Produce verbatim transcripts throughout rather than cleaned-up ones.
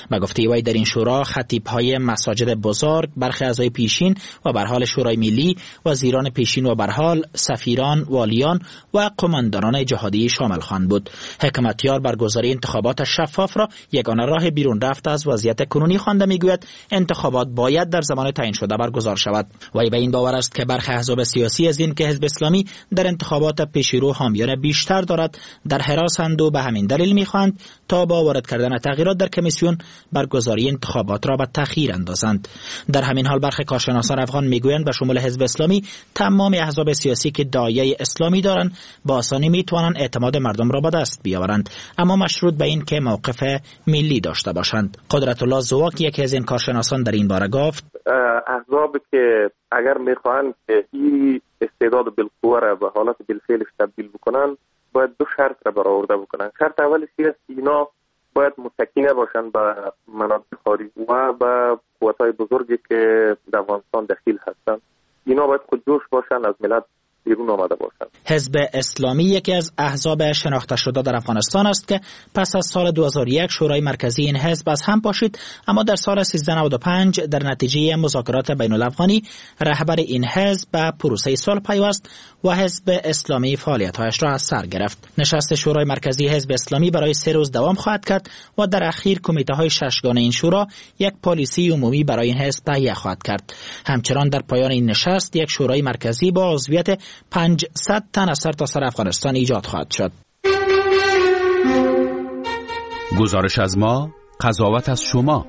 به گفته وی در این شورا خطیب‌های مساجد بزرگ، برخی اعضای پیشین و به هر حال شورای ملی، وزیران پیشین و به هر حال سفیران، والیان و قماندانان جهادی شامل خواهند بود. حکمتیار برگزاری انتخابات شفاف را یگانه راه بیرون رفت از وضعیت کنونی خوانده میگوید انتخابات باید در زمان تعیین شده برگزار شود. وی به این باور است که برخی احزاب سیاسی از این که حزب اسلامی در انتخابات پیشرو حامیان بیشتر دارد در حراسند و به همین دلیل میخواهند تا با وارد کردن تغییرات در کمیسیون برگزاری انتخابات را به تأخیر اندازند. در همین حال برخی کارشناسان افغان میگویند به شمول حزب اسلامی تمام احزاب سیاسی که داعیه اسلامی دارند با آسانی میتوانند اعتماد مردم را به دست بیاورند، اما مشروط به این که موقف ملی داشته باشند. قدرت الله زواک یکی از این کارشناسان در این باره گفت احزاب که اگر میخواهند که این استعداد بالقوه را به حالت بالفعل تبدیل بکنن باید دو شرط را برآورده بکنن. شرط اولی است اینا باید متکی باشند به مناطق خارجی و به قوت‌های بزرگی که در افغانستان دخیل هستند. اینا باید خودجوش باشند، از ملت بیرون آمده باشند. حزب اسلامی یکی از احزاب شناخته شده در افغانستان است که پس از سال دو هزار و یک شورای مرکزی این حزب از هم پاشید، اما در سال سیزده نود و پنج در نتیجه مذاکرات بین الافغانی رهبر این حزب به پروسه صلح پیوست و حزب اسلامی فعالیت‌هایش را از سر گرفت. نشست شورای مرکزی حزب اسلامی برای سه روز دوام خواهد کرد و در اخیر کمیته‌های ششگانه این شورا یک پالیسی عمومی برای این حزب تهیه خواهد کرد. همچنان در پایان این نشست یک شورای مرکزی با عضویت پانصد تن از سرتاسر افغانستان ایجاد خواهد شد. گزارش از ما، قضاوت از شما.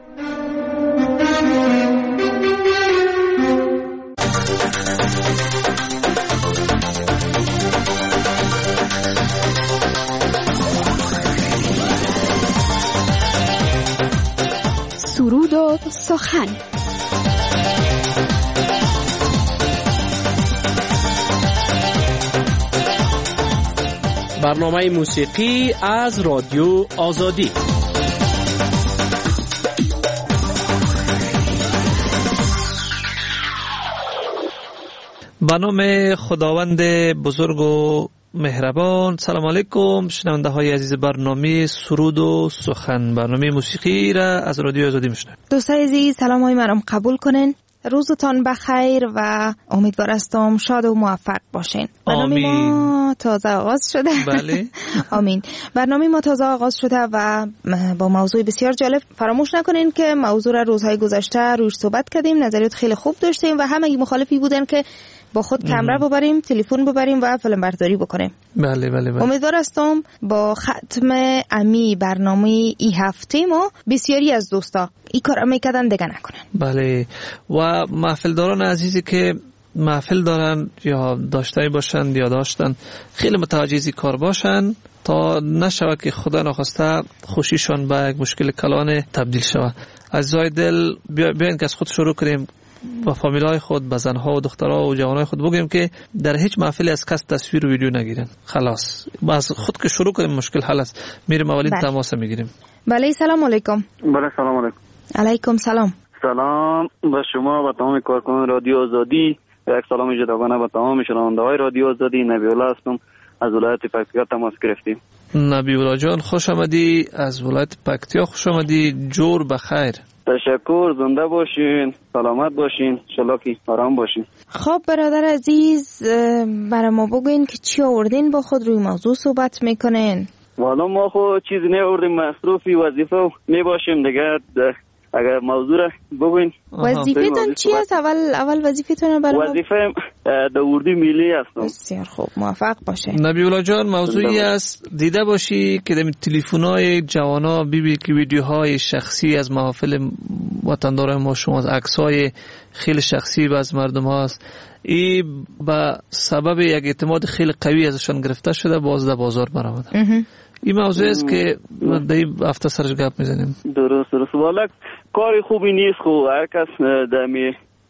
سرود و سخن. برنامه موسیقی از رادیو آزادی. به نام خداوند بزرگ و مهربان. سلام علیکم شنونده های عزیز برنامه سرود و سخن، برنامه موسیقی را از رادیو آزادی میشنوید. دوستای عزیز سلام های منم قبول کنین. روزتان بخیر و امیدوار هستم شاد و موفق باشین. برنامه ما تازه آغاز شده. بله. آمین. برنامه ما تازه آغاز شده و با موضوع بسیار جالب. فراموش نکنین که موضوع را روزهای گذشته روش صحبت کردیم، نظریات خیلی خوب داشتیم و همه مخالفی بودن که با خود کامera ببریم، تلفن ببریم و فیلم برداری بکنیم. بله بله بله. امیدوار هستم با ختم امی برنامه ای هفته ما بسیاری از دوستا این کار میکردن دیگه نکنن. بله. و محفل داران عزیزی که محفل دارن یا داشته باشن یا داشتن خیلی متوجه این کار باشن تا نشود که خدا نخواسته خوشیشان به یک مشکل کلان تبدیل شود. عزیزای دل بیاین که از خود شروع کنیم، با فامیلای خود، با زنها و دخترها و جوانای خود بگیم که در هیچ محفلی از کس تصویر و ویدیو نگیرن. خلاص از خود که شروع کنیم مشکل حل است. میریم اولین تماس میگیریم. بله سلام علیکم. بله سلام علیکم. علیکم سلام. سلام به شما و تمام کارکنان رادیو آزادی. یک سلام جداگانه به تمام شنونده های رادیو آزادی. نبی الله هستم از ولایت پکتیا تماس گرفتیم. نبی الله جان خوش آمدی از ولایت پکتیا. خوش آمدی. جور بخیر. تشکر. زنده باشین، سلامت باشین، انشالله که آرام باشین. خب برادر عزیز برای ما بگوین که چی آوردین با خود روی موضوع صحبت میکنین؟ والا ما خود چیزی نیاوردیم، مصروفی وظیفه می باشیم دیگه. اگر موضوع را بگوین. وظیفتون چی است؟ اول اول وظیفتون برای ما. وظیفه در اردو ملی هستم. بسیار خوب، موفق باشه. نبی الله جان موضوعی است دیده باشی که در تلفن‌های جوانا بیبی که ویدیوهای شخصی از محافل وطندار ما شما، از عکس‌های خیلی شخصی از مردم هاست. این به سبب یک اعتماد خیلی قوی ازشان گرفته شده، باز در بازار برآمده. این موضوع است که در این هفته سرش گپ میزنیم. درست درست. والا کاری خوبی نیست. خب هر کس دمی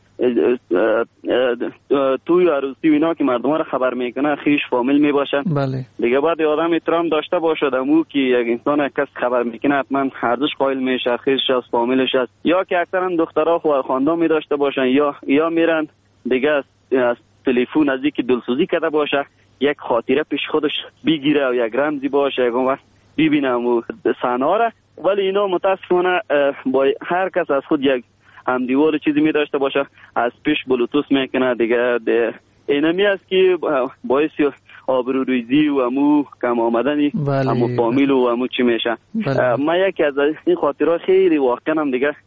توی عروسی اینا که مردم را خبر میکنه خیش فامیل میباشن. بله. دیگه بعد آدم احترام داشته باشه دمو که یک انسان کس خبر میکنه حتما ارزش قائل میشه، خیش از فامیلش است. یا که اکثرا دخترها خو خاندان می داشته باشن یا یا میرن دیگه از تلفن از اینکه دلسوزی کرده باشه یک خاطره پیش خودش بگیره و یک رمزی باشه، یک وقت ببینم و صحنه را ولی اینا متاسفانه با هر کس از خود یک همدیوار چیزی می داشته باشه، از پیش بلوتوث میکنه دیگه. اینمی است که باعث آبروریزی و امو کم آمدنی بله. امو فامیل و امو چی میشه. بله. من یکی از این خاطرات خیلی واقعا هم دیگه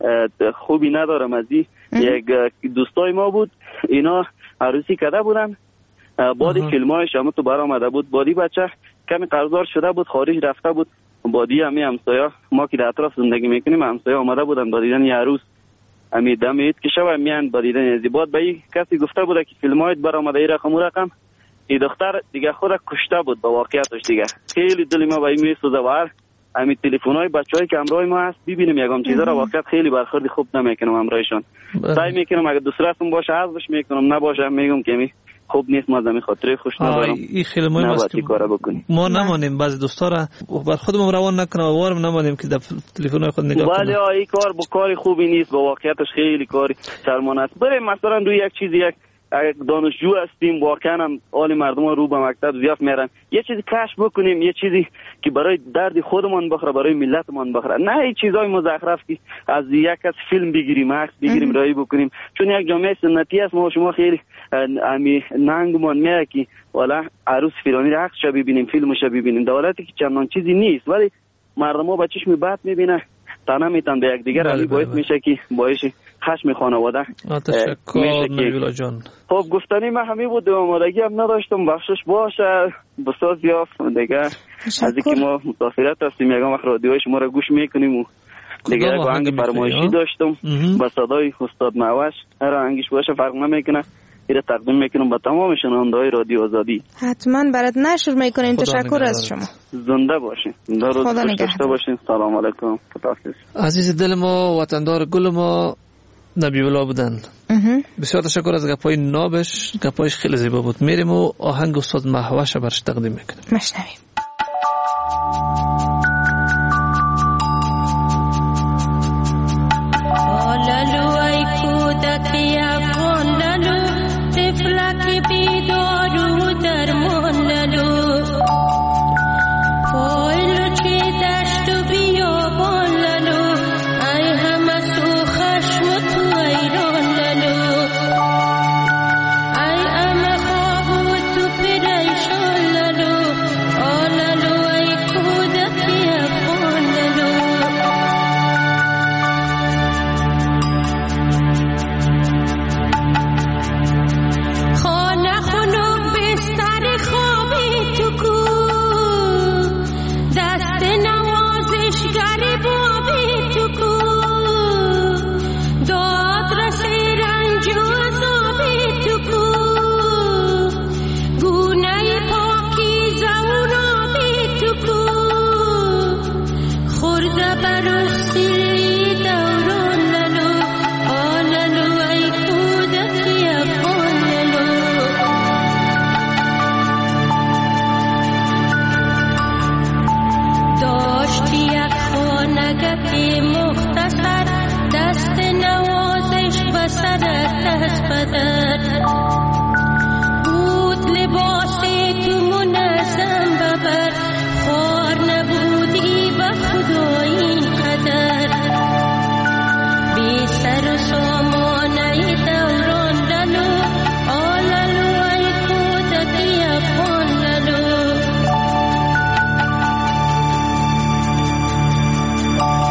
خوبی ندارم از این. یک دوستای ما بود، اینا عروسی کرده بودن، بعد فیلمایش هم تو بر آمده بود، بادی بچه کمی قرضدار شده بود، خارج رفته بود، بادی همی همسایه ما که در اطراف زندگی میکنیم همسایه آمده بودن با دیدن یه عروس امی دمید که شب میان با دیدن زیبات به این کسی گفته بوده که فیلمایت بر آمده ای رقم و رقم. این دختر دیگه خود کشته بود با واقعیتش دیگه. خیلی دل ما به این میسوزه و هر امی تلفن‌های بچه‌ای که همراه ما هست ببینیم یگام چیزا را واقعیت خیلی برخورد خوب نمیکنم همراهشون. سعی میکنم اگر دوستراتون باشه حذفش میکنم، نباشه میگم که می خوب نیست، ما زمین خاطره خوش ندارم. این خیلی مهم است که ما نمانیم بعضی دوستا را بر خودمون روان نکنیم و وارم نمانیم که در تلفن‌های خود نگاه کنیم. ولی این کار با کاری خوبی نیست، با واقعیتش خیلی کاری شرمانه است. بریم مثلا روی یک چیزی یک دانشجو هستیم، واقعا هم حال مردم رو به مکتب زیاد میرن، یه چیزی کشف بکنیم، یه چیزی که برای درد خودمان بخوره، برای ملتمان بخوره، نه این چیزای مزخرف که از یک از فیلم بگیریم عکس بگیریم رای بکنیم. چون یک جامعه سنتی است، ما شما خیلی امی ننگمان میاد که والا عروس فلانی را عکسش ببینیم، فیلمش ببینیم، دولتی که چندان چیزی نیست، ولی مردم ها با چشم بد میبینه، تنها میتن به یک دیگر، علی باعث میشه که باعث خشم خانواده. تشکر نبیلا جان. خب گفتنی من همین بود، آمادگی هم نداشتم، بخشش باشه بساز یافت دیگه. از اینکه ما مسافرت هستیم یکم وقت رادیوی شما را گوش میکنیم و دیگه یک آهنگ فرمایشی داشتم با صدای استاد معوش، هر آهنگش باشه فرق نمیکنه، ایره تقدیم میکنم با تمام شنونده‌های رادیو آزادی. حتما برات نشر میکنیم. تشکر از شما. زنده باشین. روز خوش داشته باشین. سلام علیکم. خداحافظ. عزیز دل ما، وطندار گل ما، نبی الله بودن. بسیار تشکر از گپای نابش، گپایش خیلی زیبا بود. میریم و آهنگ استاد مهوش برش تقدیم میکنیم. مشنویم. لالو ای کودکی افغان لالو، طفلک بیدار و درمان لالو، پایلو چی دشت و بیابان لالو، ای همه سو خشم و تو ایران لالو، ای همه خواب و تو پریشان لالو، آلالو ای کودکی افغان لالو.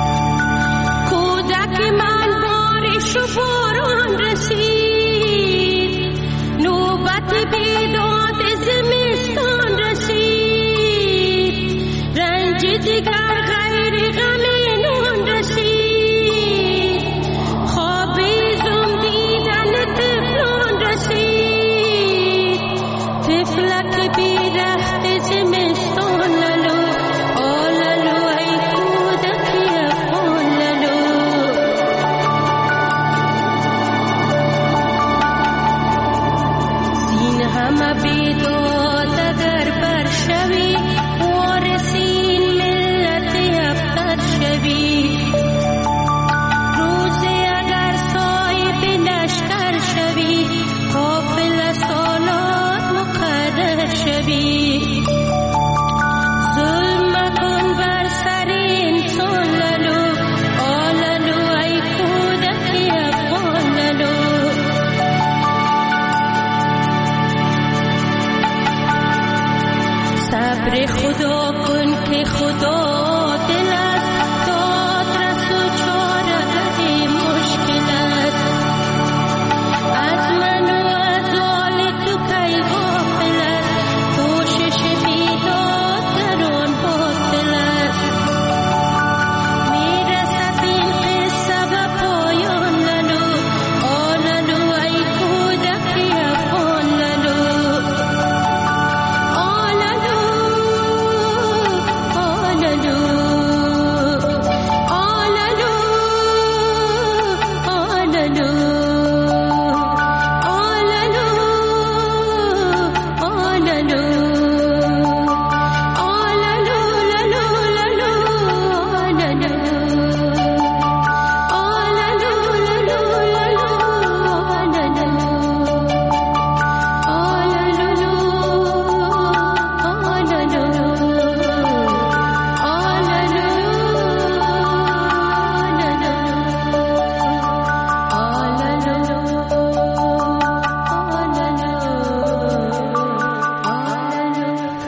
کودک من بارش و باران رسید،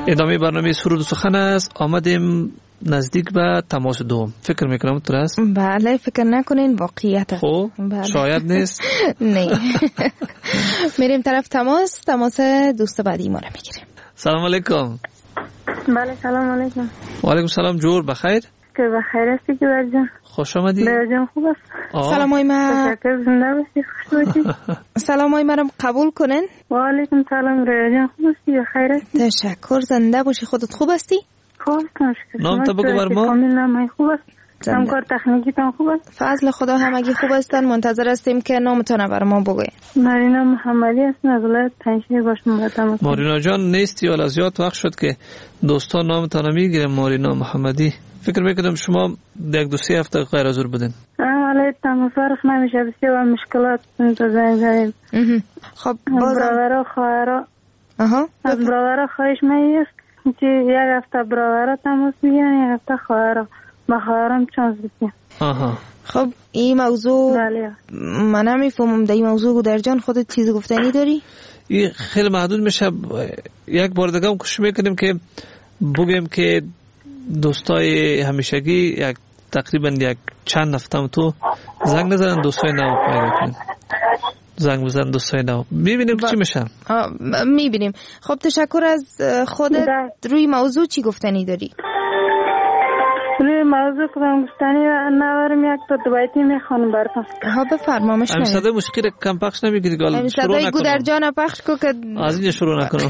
ادامه برنامه سرود و سخن است. آمدیم نزدیک به تماس دوم. فکر میکنم تو است؟ بله فکر نکنین واقعیت. خب شاید نیست. نه. میریم طرف تماس. تماس دوست بعدی ما رو میگیریم. سلام علیکم. بله سلام علیکم. و علیکم سلام. جور بخیر؟ که بخیر هستی که برجان؟ خوش آمدی. برجان خوب است. سلام های ما. تشکر زنده باشی خوش باشی. سلام های ما رو قبول کنین. و علیکم سلام برجان خوب هستی بخیر هستی. تشکر زنده باشی. خودت خوب هستی؟ خوب هستم. نام تا بگو بر ما. کامل نام خوب است. همکار تکنیکی تان خوب است. فضل خدا همگی خوب هستن. منتظر هستیم که نامتون بر ما بگوین. مارینا محمدی هستم از ولایت پنجشیر باشم مقدم. مارینا جان نیستی ولی زیاد وقت شد که دوستان نامتون میگیرن. مارینا محمدی فکر میکنم شما یک دو سه هفته غیر حاضر بودین. عملی تماسرف نمیشه بسیار مشکلات تو زنگ زدیم. خب برادرها خواهرها اها از برادرها خواهش می‌کنم که یک هفته برادرها تماس میگیرن یک هفته خواهرها با خواهرام چانس بدیم. آها خب این موضوع بله من نمیفهمم. در این موضوع گودر جان خودت چیز گفتنی داری؟ این خیلی محدود میشه. یک بار دیگه هم کوشش میکنیم که بگیم که دوستای همیشگی یک تقریبا یک چند هفته تو زنگ نزنن دوستای نو پیدا کنن. زنگ بزن دوستای نو میبینیم چی میشه. میبینیم. خب تشکر از خودت. روی موضوع چی گفتنی داری؟ روی موضوع کدام گفتنی ندارم. یک تا دوبایتی میخوانم براتون. ها بفرما. مشنویم. همین صدای موسیقی کم پخش نمیگیری گال. همین صدای گودر جان پخش کو که از اینجا شروع نکنم.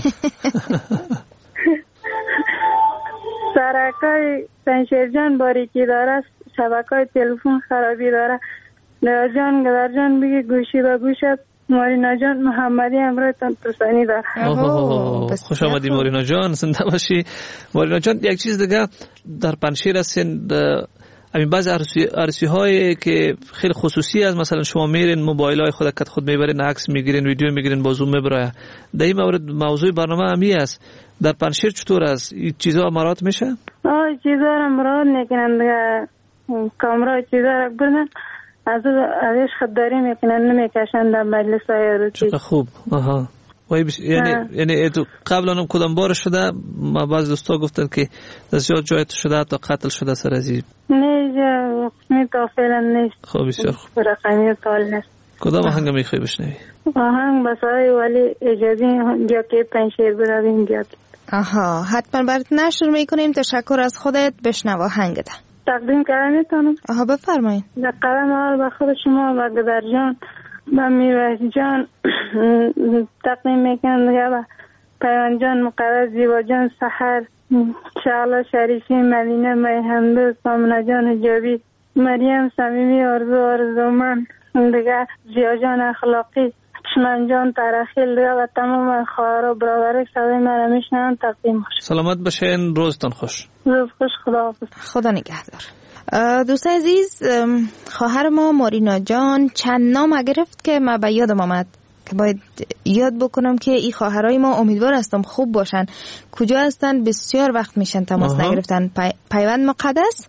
سرکای پنجشیر جان باریکی داره. شبکای تلفن خرابی داره. لیا جان گدر جان بگی گوشی با گوشت. مارینا جان محمدی امروز ترسانی داره. خوش آمدی مارینا جان. زنده باشی مارینا جان. یک چیز دیگه در پنجشیر هستین همین بعض عرصی هایی که خیلی خصوصی است. مثلا شما میرین موبایل های خود کت خود میبرین عکس میگیرین ویدیو میگیرین با زوم میبره. در این مورد موضوع برنامه همی است. در پنجشیر چطور است؟ این چیزا مراد میشه؟ آه چیزا را مراد نکنن دیگه. کامرا چیزا را بردن از ازش خداری میکنن نمیکشن در مجلس های روچی. چقدر خوب. آها وای بس... یعنی یعنی تو قبلا هم کدام بار شده؟ ما بعض دوستا گفتن که زیاد جای شده تا قتل شده سر از این. نه جا می تا فعلا نیست. خب بسیار خوب. رقمی تال نیست. کدام آهنگ میخوای بشنوی؟ آهنگ بسای ولی اجازه یا که پنجشیر برویم گیاد. آها حتما برات نشر میکنیم. تشکر از خودت. بشنو آهنگت. تقدیم کردن میتونم. آها بفرمایید. در قدم اول به خود شما و گدر جان و میوه جان تقدیم میکنم دیگه و پیوان جان مقدس زیبا جان سحر شعلا شریفی مدینه میهندو سامنه جان حجابی مریم صمیمی آرزو آرزومن دیگه زیا جان اخلاقی چمن جان ترخیل دیگه و تمام خواهر و برادر صدای من میشنن تقدیم باشه. سلامت باشین. روزتان خوش. روز خوش. خدا حافظ. خدا نگهدار. دوست عزیز خواهر ما مارینا جان چند نام گرفت که من به یادم آمد که باید یاد بکنم که این خواهرای ما امیدوار هستم خوب باشن. کجا هستن؟ بسیار وقت میشن تماس نگرفتن. پی... پیوند مقدس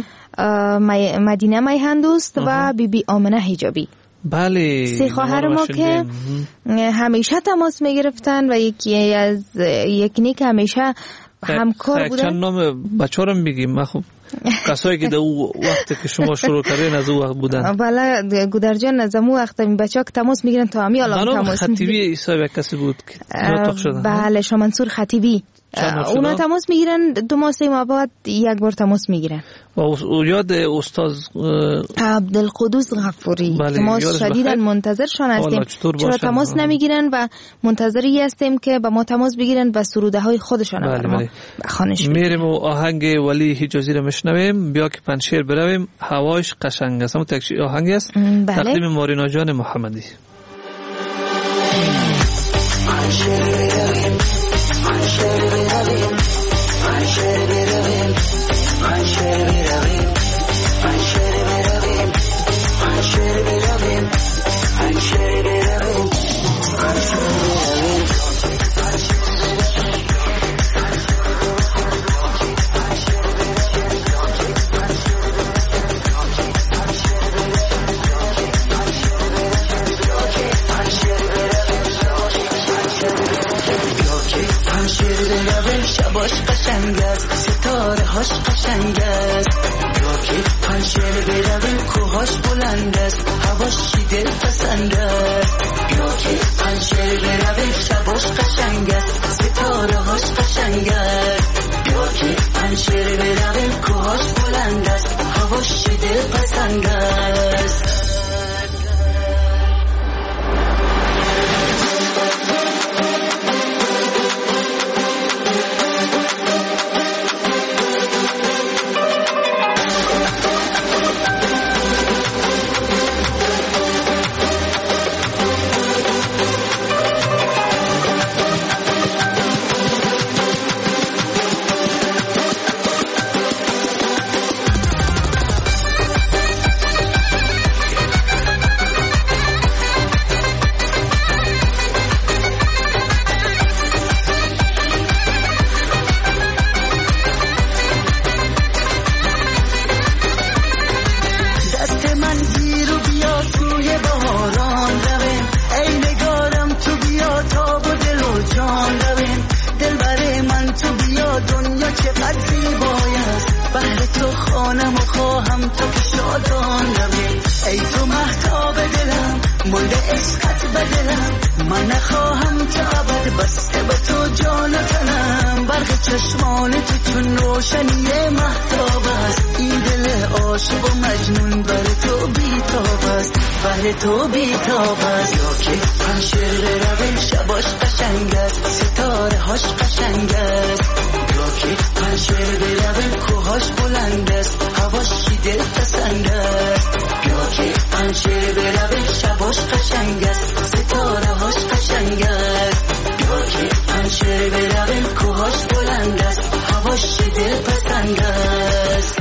می... مدینه میهندوست و بی بی آمنه حجابی. بله سه خواهر ما که همیشه تماس میگرفتن و یکی از یکی که همیشه همکار بودن. چند نام بچه‌ها رو میگیم. من خب کسایی که در او وقتی که شما شروع کردین از او وقت بودن. بله گودر جان از اون وقت این بچه‌ها که تماس میگیرن تا همین الان تماس میگیرن. خطیبی حساب کسی بود که زیاد شدن. بله شما منصور خطیبی. اونا تماس میگیرن دو ماه سه ماه بعد یک بار تماس میگیرن. و یاد استاد عبدالقدوس غفوری که ما شدیداً منتظرشان هستیم. چرا تماس نمیگیرن و منتظری هستیم که با ما تماس بگیرن و سروده های خودشان رو بر ما بخوانش. میریم و آهنگ ولی حجازی رو میشنویم. بیا که پنجشیر برویم هواش قشنگ است. همون تکشی آهنگ است. تقدیم مارینا جان محمدی. شبا قشنگ است ستاره هاش قشنگ است یا که پنجره برویم کوهاش بلند است هواش دل پسند است یا که پنجره برویم شباش قشنگ است ستاره هاش قشنگ است یا که پنجره برویم کوهاش بلند است هواش دل پسند است تو بی‌تاب است یا که پنجره برویم شباش قشنگ است ستاره هاش قشنگ است یا که پنجره برویم کوهاش بلند است هواش دل پسند است یا که پنجره برویم شباش قشنگ است ستاره هاش قشنگ است یا که پنجره برویم کوهاش بلند است هواش دل پسند است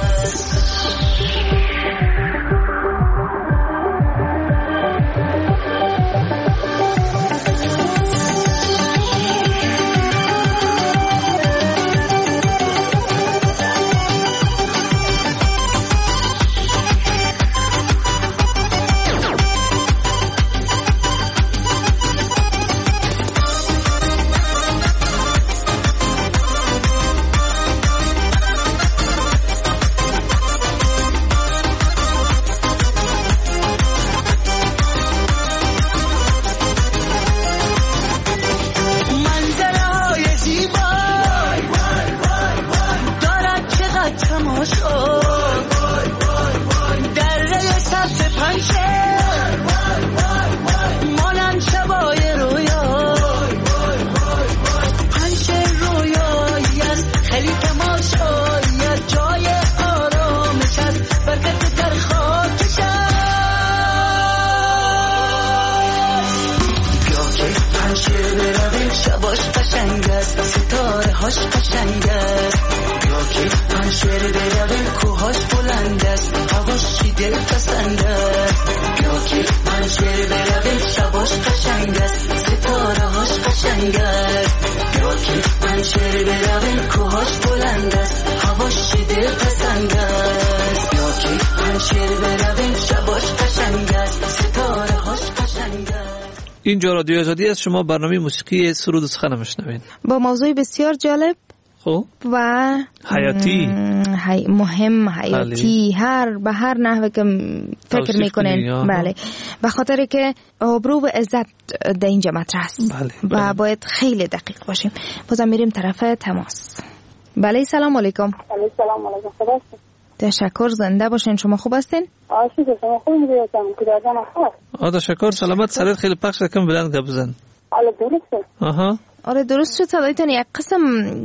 اینجا رادیو آزادی است. شما برنامه موسیقی سرود و سخن میشنوید با موضوع بسیار جالب خب و حیاتی حی... مهم حیاتی بله. هر به هر نحوه که فکر میکنین بله به خاطر که آبرو و عزت در اینجا مطرح است بله. و بله. باید خیلی دقیق باشیم. بازم میریم طرف تماس. بله سلام علیکم. بله سلام علیکم. خوب تشکر. زنده باشین. شما خوب هستین؟ آه شما خوب میگیرم که دادن خوب. آه تشکر. سلامت. سرت خیلی پخش کم بلند گپ بزن. آره درسته. آها. آره درست شد. صدایتون یک قسم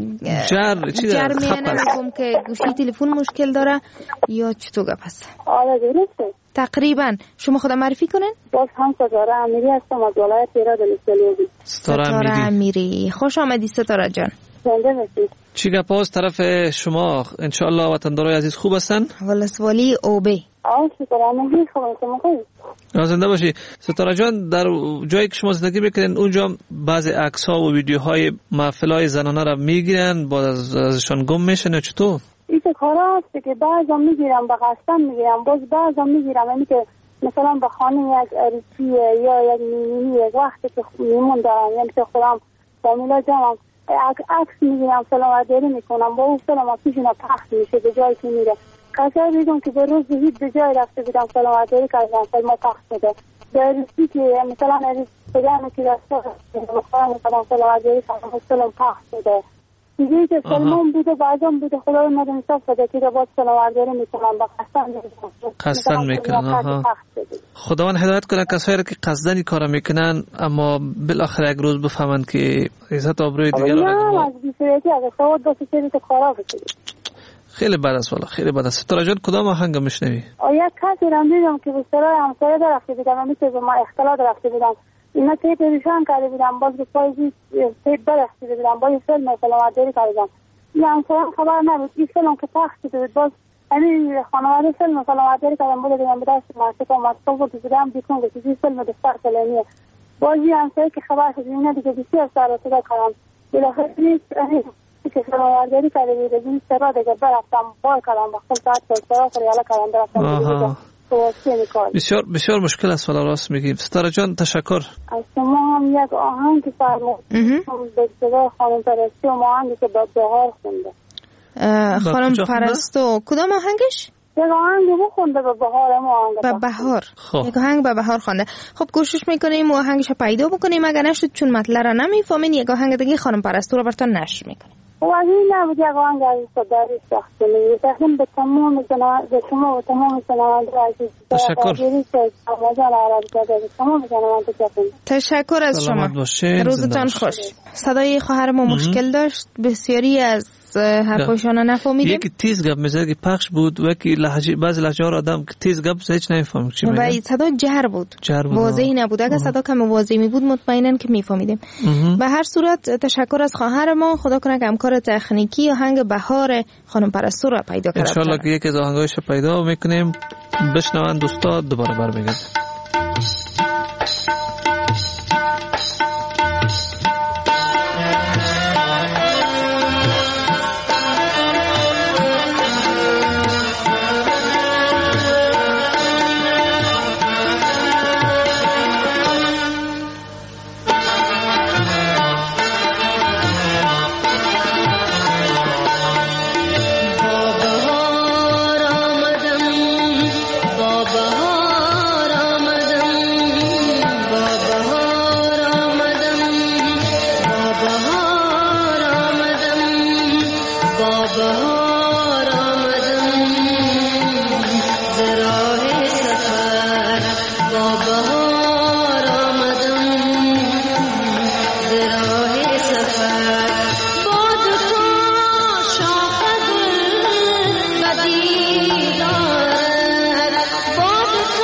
جر چی جر میگم که گوشی تلفن مشکل داره یا چطور گپ است؟ آره درسته. تقریبا شما خودم معرفی کنین؟ باز هم ستاره امیری هستم از ولایت ایران دلستلیوبی. ستاره امیری. خوش آمدی ستاره جان. زنده باشید. چی گپ است طرف شما؟ انشالله وطندارای عزیز خوب هستن؟ ولسوالی اوبی. آه ستاره امیری خوب شما خوب. زنده باشی. ستاره جان در جایی که شما زندگی میکنین اونجا بعضی عکس ها و ویدیوهای محفلای زنانه را میگیرن باز ازشان گم میشن چطور؟ این کارا هست که بعضا میگیرم به قصدم میگیرم باز بعضا میگیرم یعنی که مثلا به خانه یک عروسی یا یک میمونی یک وقتی که میمون دارم یعنی که خودم فامیلا جانم عکس میگیرم سلامتداری میکنم با اون فیلم پیشون پخش میشه به جایی که میره. قصر میگم که به روز هیچ به جای رفته بودم سلامتداری کردم فیلم پخش شده در روزی که مثلا از بگم که رسته مثلا سلامتداری کردم فیلم پخش شده دیگه که فیلمون بوده بعضم بوده خدا رو مدن حساب شده که باید سلامتداری میکنم با قصد قصد میکنن. خداوند هدایت کنه کسایی که قصدن این کارا میکنن اما بالاخره یک روز بفهمن که عزت آبروی دیگر رو از بیسریتی از سواد دو سری تو خراب شده. خیلی بد است والا خیلی بد است. ستاره جان کدام آهنگ میشنوی؟ آیا کسی رو دیدم که به سرای همسایه رفته بودم مثل به ما اختلاط رفته بودم اینا که پریشان کرده بودم باز به پایزی تیپ برخصیده بودم با این فیلم سلامتداری کردم این همسایه خبر نبود این فیلم که پخش شده بود باز همین خانواده فیلم سلامتداری کردم بوده دیدم به دست ماسک و ماسک بود دیدم بیکن که این فیلم دستار فلانیه باز این همسایه که خبر شد اینا دیگه بسیار سر و صدا کردم بالاخره نیست که سلامتداری کرده بود این سرا دیگه برفتم بار کردم با خود ساعت سرا خریاله کردم برفتم بسیار بسیار مشکل است ولی راست میگیم. ستاره جان تشکر. از شما هم یک آهنگ فرمودید به صدای خانم پرستو آهنگی که با بهار خونده. خانم پرستو کدام آهنگش؟ یک آهنگ بخونده به بهار ما آهنگ به بهار. یک آهنگ به بهار خونده. خب کوشش میکنیم و آهنگش پیدا بکنیم اگر نشد چون مطلب را نمیفهمین یک آهنگ دیگه خانم پرستو رو براتون نشر میکنیم. و از این نبود یک آهنگ عزیز صداری شخصی میگه تقدیم به تمام به شما و تمام شنونده عزیز تشکر تشکر از شما روزتان خوش. صدای خواهر ما مشکل داشت بسیاری از حرفاشون رو نفهمیدیم. یکی تیز گپ میزد که پخش بود و یکی لهجه بعضی لهجه ها آدم که تیز گپ هیچ نمیفهمید چی میگه. و صدا جر بود واضحی نبود. اگه صدا کم واضحی می بود مطمئناً که میفهمیدیم. به هر صورت تشکر از خواهر ما. خدا کنه که همکار تکنیکی آهنگ بهار خانم پرستو رو پیدا کنه. ان شاء الله که یکی از آهنگایش پیدا میکنیم. بشنوند دوستا دوباره برمیگردیم. Bad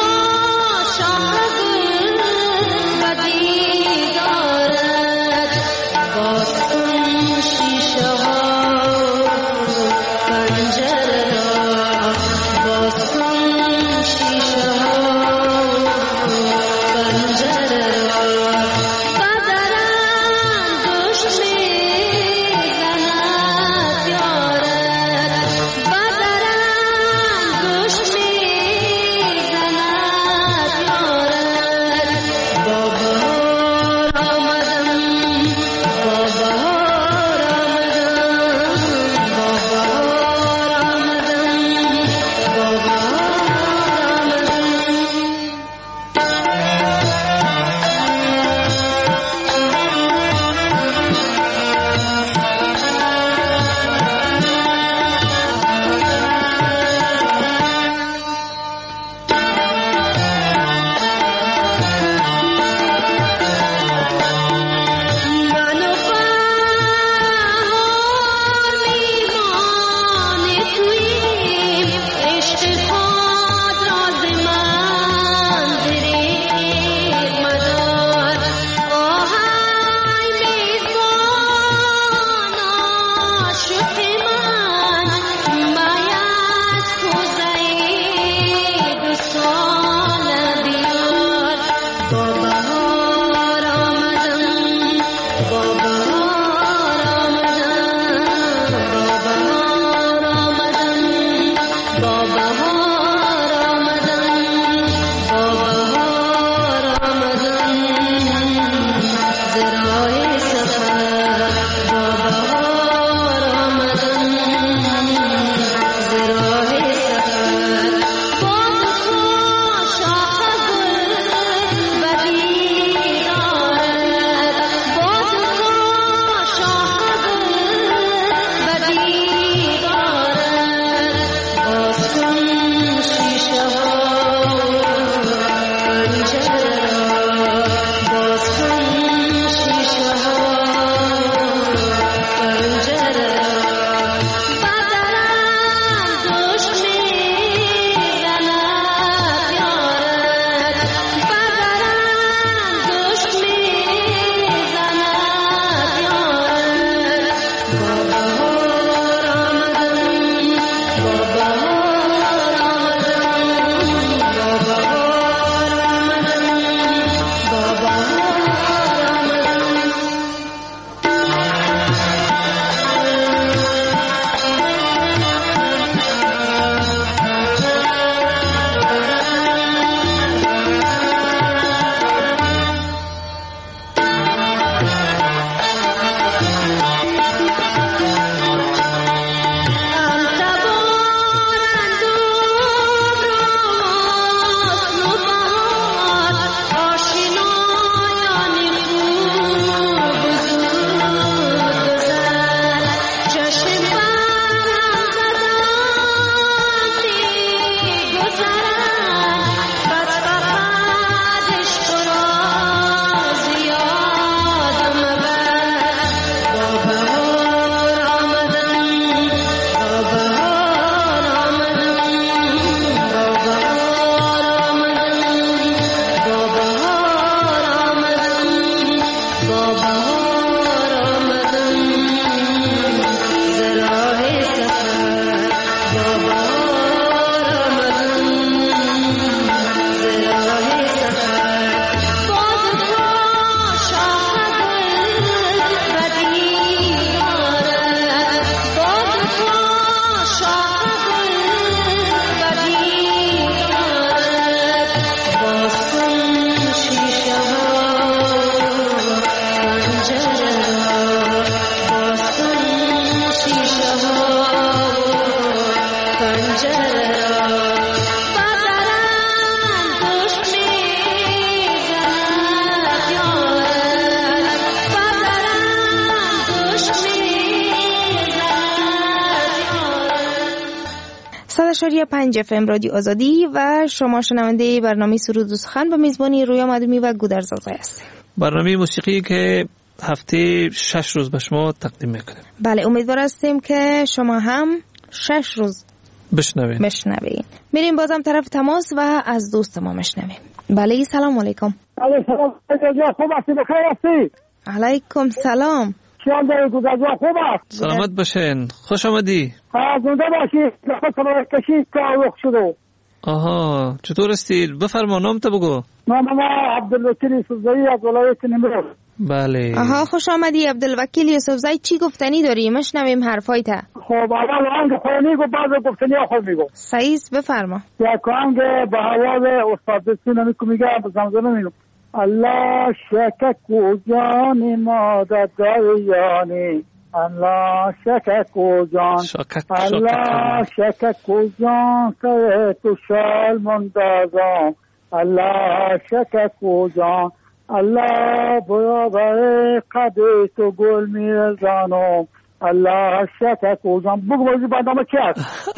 اشاریه پنج اف ام رادیو آزادی و شما شنونده برنامه سرود و سخن به میزبانی رویا مدومی و گودرزاده هستید. برنامه موسیقی که هفته شش روز به شما تقدیم میکنیم. بله، امیدوار هستیم که شما هم شش روز بشنوین. بشنوین. میریم بازم طرف تماس و از دوست ما بشنویم. بله، سلام علیکم. علیکم سلام. خوب هستی؟ بخیر هستی؟ علیکم سلام. چیان داری گودرزاده؟ خوب است؟ سلامت باشین. خوش آمدی. زنده باشی. لحظه سلامت کشی تعلق شده. آها، چطور هستی؟ بفرما نام تو بگو. نام ما عبدالوکیل یوسفزایی از ولایت نیمروز. بله. آها، خوش آمدی عبدالوکیل یوسفزایی. چی گفتنی داری؟ مشنویم حرفای تا. خب اول آهنگ خود میگو، بعد گفتنی خود میگو. صحیح، بفرما. یک آهنگ به حوال استاد بسیار میگو، میگه زمزمه میگو. الله شکک و جان مادر دریانی، الله شکک و جان، الله شکک و جان سر تو شال مندازم، الله شکک و جان، الله برابر قد تو گل میرزانم، الله شکک و جان. بگو بازی برنامه چی هست؟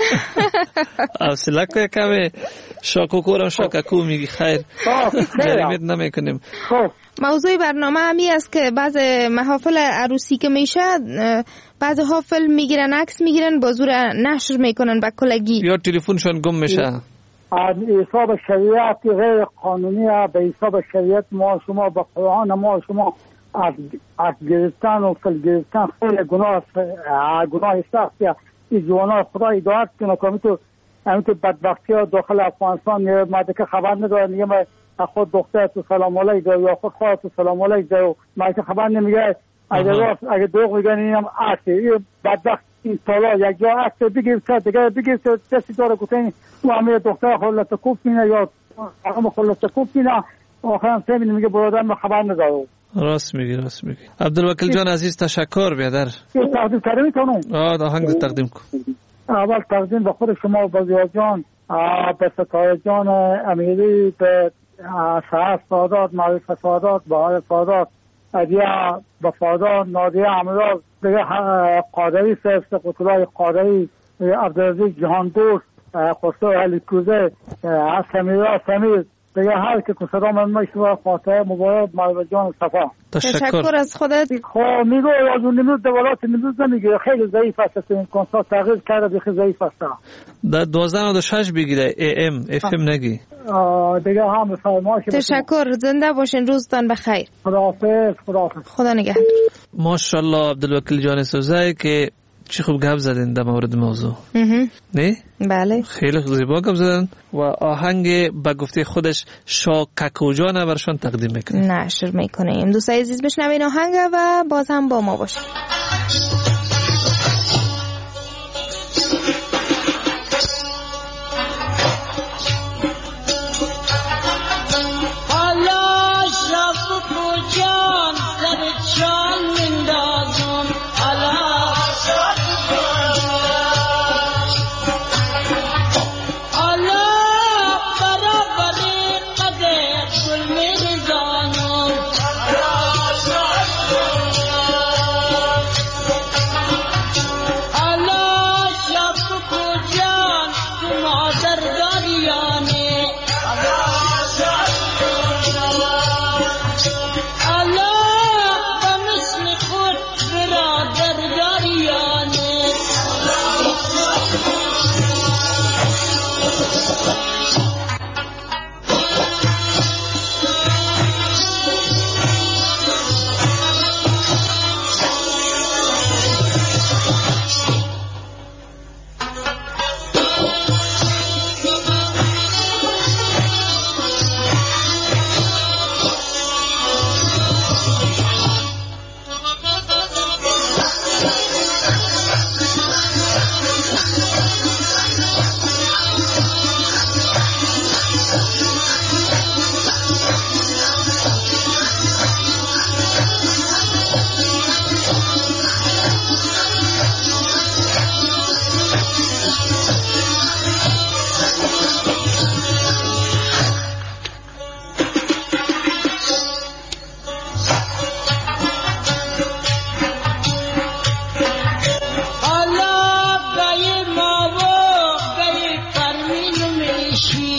حوصله که کمه شاکوکورم شاککو میگی. خیر، جریمت نمیکنیم. موضوع برنامه همی است که بعض محافل عروسی که میشه بعض ها فیلم میگیرن، عکس میگیرن، با زور نشر میکنن به کلگی یا تلفنشون گم میشه. حساب شریعت غیر قانونی، به حساب شریعت ما شما به قرآن ما شما از از گرفتن و فل گرفتن خیلی گناه گناه سختیه. این جوانا خدا هدایت کنه که همین تو بدبختی ها داخل افغانستان ماده که خبر نداره، میگه من خود دختر تو سلام علیک داره یا خود خواهد تو سلام علیک داره، من که خبر نمیگه. اگر اگه دوغ میگن اینم عکسه، این بدبخت این سالا یک جا عکس بگیرد دیگه بگیرد دستی داره گفتن تو همه دختر خلط کوب مینه یا هم خلط کوب مینه، آخرم سمین میگه برادر من خبر نداره. راست میگی، راست میگی. عبدالوکیل جان عزیز تشکر بیادر. تقدیم کردم میتونم؟ آه آهنگ تقدیم کن. اول تقدیم به خود شما و بزرگ جان، به ستاره جان امیری، به شهر سادات، معروف سادات، بهار سادات، ادیا وفادار، نادیه امراض، دیگه قادری سرست قطولای قادری، عبدالعزیز جهان دوست، خسرو علی کوزه، سمیرا سمیر، دیگه هر که کسرا من مشتوى فاتحه مبارک مرد جان صفا. تشکر از خودت. خب میگو از اون نمود دولات نمود نمیگه، خیلی ضعیف است، این کنسا تغییر کرده، بخی ضعیف است. در دوازده نود و شش بگیره ای ام اف ام نگی. دیگه هم فرمایش. تشکر، زنده باشین، روزتان بخیر. خداحافظ. خداحافظ. خدا نگهدار. ماشاءالله عبدالوکیل جان سوزای که چی خوب گپ زدین در مورد موضوع. نه؟ بله. خیلی زیبا گپ زدن و آهنگ به گفته خودش شاککو جان برشان تقدیم میکنیم. نشر میکنیم. دوستای عزیز بشنوین آهنگ و باز هم با ما باشین.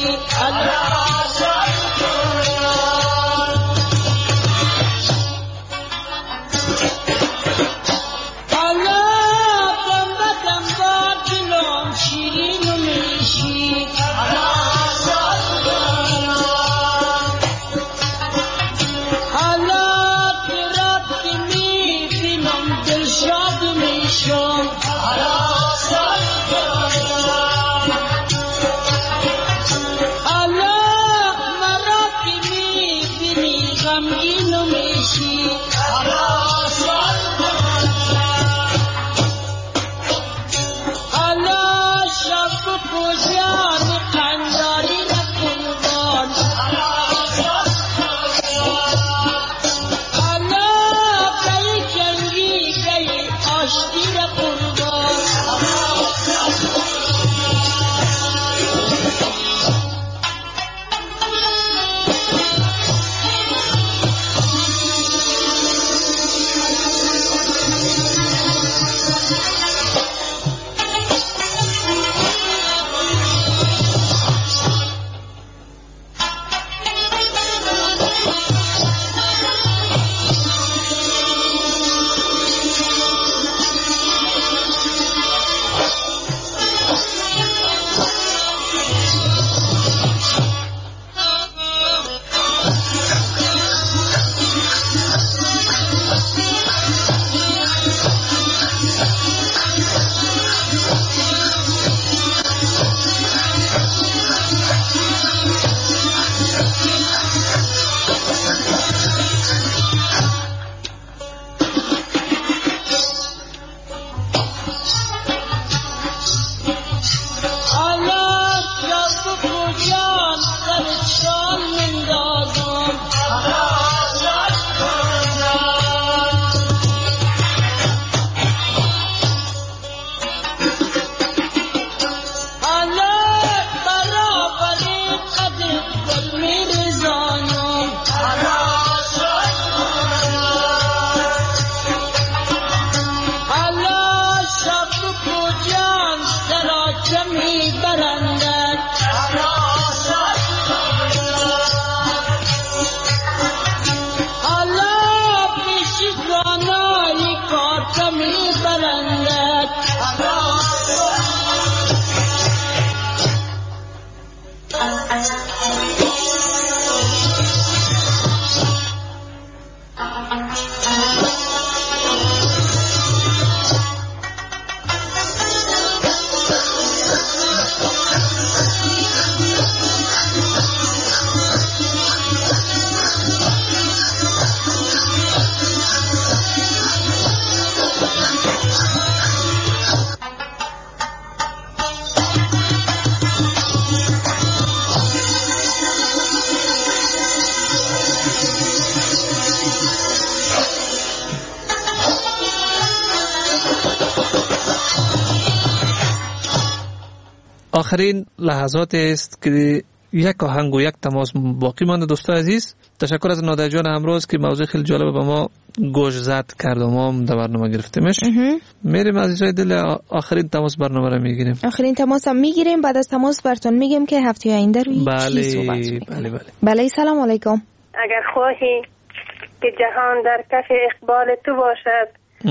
آخرین لحظات است که یک آهنگ و یک تماس باقی مانده. دوستان عزیز، تشکر از نادر جان امروز که موضوع خیلی جالب به ما گوش زد کرد و ما هم در برنامه گرفتیمش. میریم عزیزای دل، آخرین تماس برنامه رو میگیریم. آخرین تماس هم میگیریم. بعد از تماس براتون میگیم که هفته آینده روی بله، چی صحبت میکنیم. بله بله بله. سلام علیکم. اگر خواهی که جهان در کف اقبال تو باشد،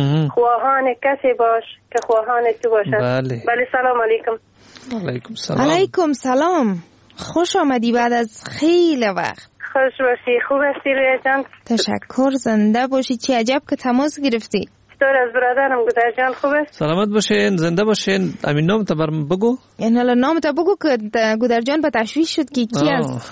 خواهان کسی باش که خواهان تو باشد. بله بله. سلام علیکم. علیکم سلام. علیکم سلام. خوش آمدی بعد از خیلی وقت. خوش باشی. خوب هستی رویا جان؟ تشکر. زنده باشی. چه عجب که تماس گرفتی. چطور از برادرم گودر جان؟ خوب است؟ سلامت باشین، زنده باشین. امین نام تا برام بگو. یعنی حالا نام تا بگو که گودر جان به تشویش شد که کی است.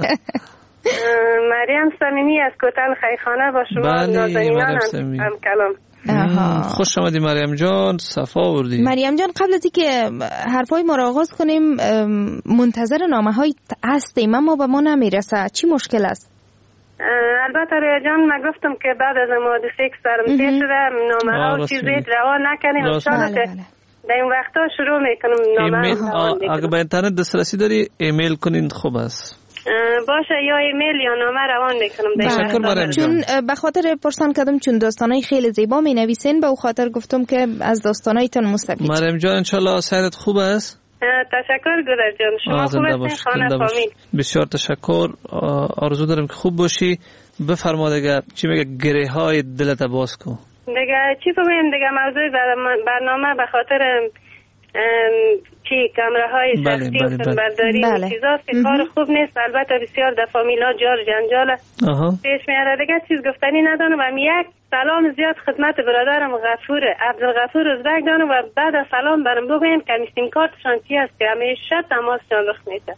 مریم صمیمی از کوتل خیخانه با شما نازنینان هم کلام. خوش آمدی مریم جان، صفا آوردی. مریم جان، قبل از اینکه حرفای ما را آغاز کنیم منتظر نامه های هستیم اما به ما نمیرسه. چی مشکل است؟ البته رویا جان، من گفتم که بعد از حادثه که سرم پیش شده نامه ها چیزی روان نکنیم. ان شاء الله که در این وقتا شروع میکنم نامه ها. اگه به اینترنت دسترسی داری ایمیل کنین خوب است. باشه، یا ایمیل یا نامه روان میکنم. تشکر مریم جان. چون به خاطر پرسان کردم چون داستانای خیلی زیبا می نویسین، به او خاطر گفتم که از داستانایتون مستفید. مریم جان ان شاء الله سعادت خوب است. تشکر گذر جان. شما خوب هستین؟ خانه فامیل بسیار تشکر. آرزو دارم که خوب باشی. بفرما دیگه چی میگه گره های دلت باز کن دیگه. چی بگویم دیگه؟ موضوع برنامه به خاطر چی کامره های شخصی و فیلمبرداری و چیزا کار خوب نیست. البته بسیار در فامیل ها جار جنجال پیش میاره دیگه. چیز گفتنی ندانم. و یک سلام زیاد خدمت برادرم غفور عبدالغفور ازبک دارم و بعد از سلام برام بگوین که سیم کارتشان چی هست که همیشه تماسشان رخ میده.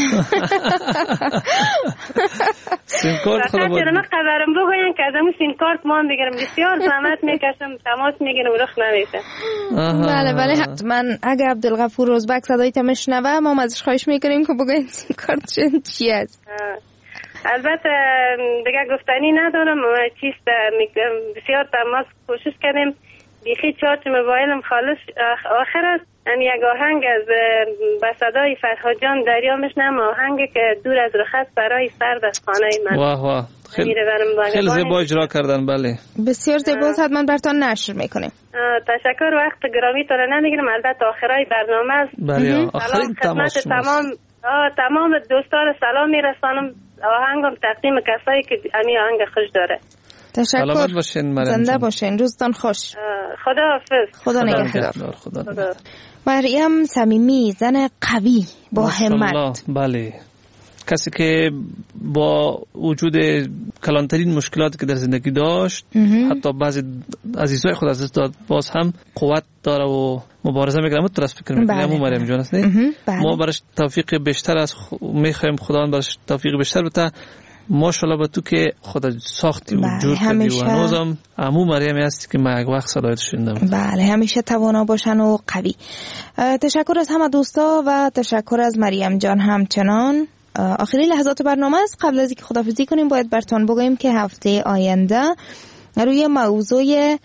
سیم کارت خدا بود. نه خبرم بگوین که از همون سیم کارت ما هم بگیرم. بسیار زحمت میکشم تماس میگیرم رخ نمیده. بله بله حتما. اگه عبدالغفور ازبک صدایت میشنوه ما ازش خواهش میکنیم که بگوین سیم کارتشان چی هست. البته دیگه گفتنی ندارم. چیست بسیار تماس کوشش کردیم. بیخی چارت موبایلم خالص آخر است. این یک آهنگ از به صدای فرهاد جان دریا میشنم. آهنگ که دور از رخت برای سرد از خانه من. واه واه خیلی, خیلی زیبا اجرا کردن. بله بسیار زیبا. حتما براتون نشر میکنیم. تشکر. وقت گرامی تو رو نمیگیرم. البته آخرای برنامه است. بله آخرین تماس تمام تمام دوستان سلام میرسانم. آهنگم تقدیم کسایی که امی آهنگ خوش داره. تشکر. باشین زنده باشین. روزتان خوش. خدا حافظ. خدا نگهدار. خدا. مریم صمیمی زن قوی با همت. بله کسی که با وجود کلانترین مشکلاتی که در زندگی داشت حتی بعضی عزیزای خود از دست داد باز هم قوت داره و مبارزه میکنه. مت درست فکر میکنم همون مریم جان است نه؟ ما براش توفیق بیشتر از خ... میخوایم خدا براش توفیق بیشتر بده. ماشاءالله به تو که خدا ساختی و جور کردی و هنوزم عمو مریم هستی که من یک وقت صدایت شنیدم. بله همیشه توانا باشن و قوی. تشکر از همه دوستا و تشکر از مریم جان همچنان. آخرین لحظات برنامه است. قبل از اینکه خداحافظی کنیم باید براتون بگویم که هفته آینده روی موضوع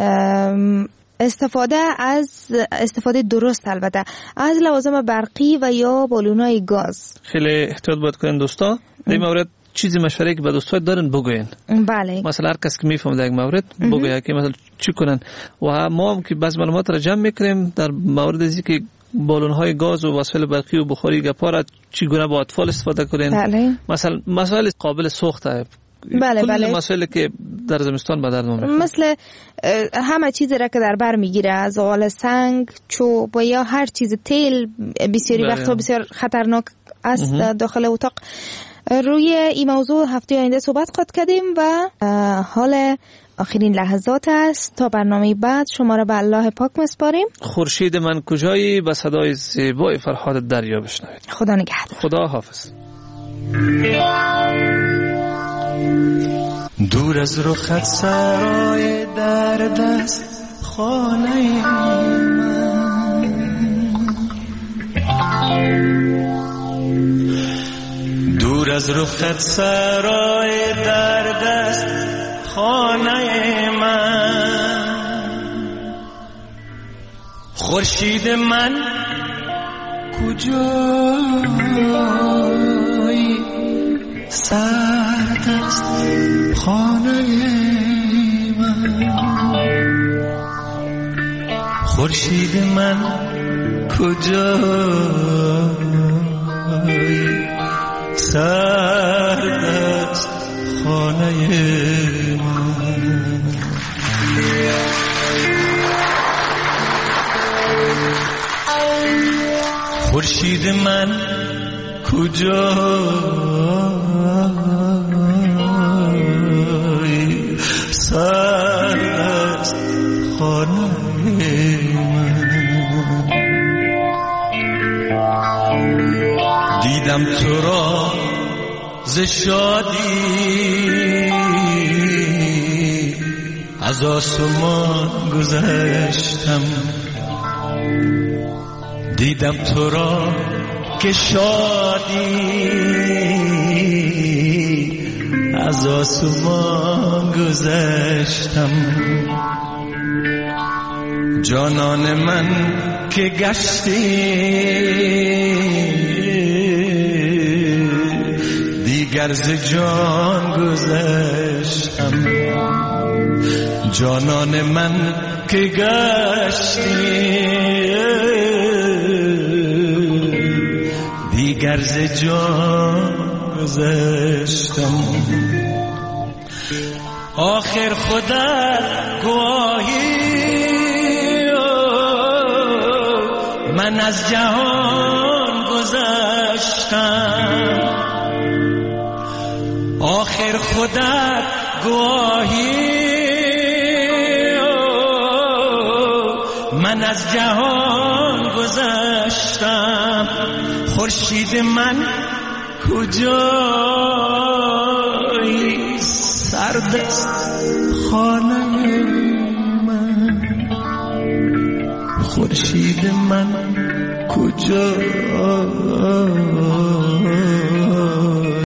استفاده از استفاده درست البته از لوازم برقی و یا بالونای گاز خیلی احتیاط باید کنین دوستا. در این مورد چیزی مشوره که به دوستای دارن بگوین. بله مثلا هر کس که میفهمه در یک مورد بگویه که مثلا چی کنن. و ما هم که بعض معلومات را جمع میکنیم در مورد از اینکه بالون‌های گاز و وسایل برقی و بخاری گپا را چگونه با اطفال استفاده کنین. بله. مثلا مسائل قابل سوخت است. بله بله. مسائلی که در زمستان به درد می‌خوره. مثل همه چیزی را که در بر میگیره از زغال سنگ، چوب و یا هر چیز تیل بسیاری وقتا بسیار خطرناک است داخل اتاق. روی این موضوع هفته آینده صحبت خواهد کردیم و حال آخرین لحظات است. تا برنامه بعد شما را به الله پاک میسپاریم. خورشید من کجایی به صدای زیبای فرهاد دریا بشنوید. خدا نگهدار. خدا حافظ. دور از رخت سرای درد است خانه من، دور از رخت سرای درد است خانه من، خورشید من کجایی سرد است خانه من، خورشید من کجایی سرد است خانه من. خورشید من کجایی سرد است خانه من. دیدم تو را ز شادی از آسمان گذشتم، دیدم تو را که شادی از آسمان گذشتم، جانان من که گشتی دیگر ز جان گذشتم، جانان من که گشتی دیگر ز جان گذشتم. آخر خودت گواهی من از جهان گذشتم. آخر خودت گواهی من از جهان گذشتم. خورشید من کجایی سرد است خانه من. خورشید من کجایی